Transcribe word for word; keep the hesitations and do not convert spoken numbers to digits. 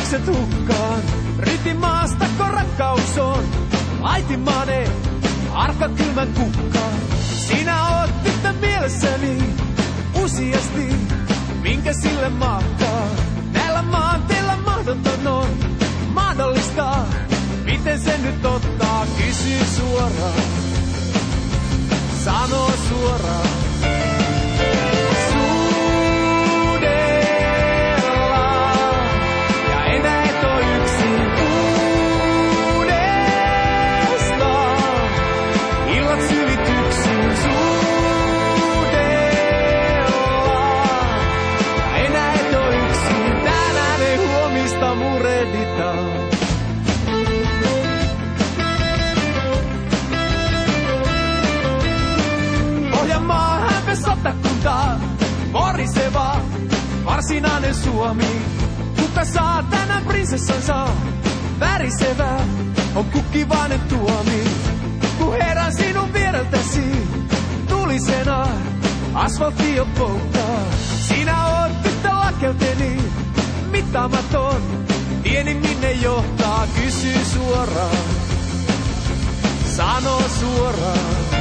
ajatukset hukkaan. Rytin maasta, kun rakkaus on. Laitin mane, arka kylmän kukkaan. Sinä oot tyttö mielessäni, useasti, minkä sille mahtaa. Näillä maanteilla mahdoton on mahdollista. Miten se nyt ottaa, kysy suoraan. Sano suoraan. Pohjanmaa, hämpö, sotakunta, poriseva, varsinainen Suomi. Kuka saa tänään prinsessansa? Värisevä on kukkivainen tuomi. Kun herään sinun viereltäsi, tulisena asfaltti jo polttaa. Sinä oot tyttö lakeuteni, mittaamaton, tieni minne johtaa, kysy suoraan, sano suoraan.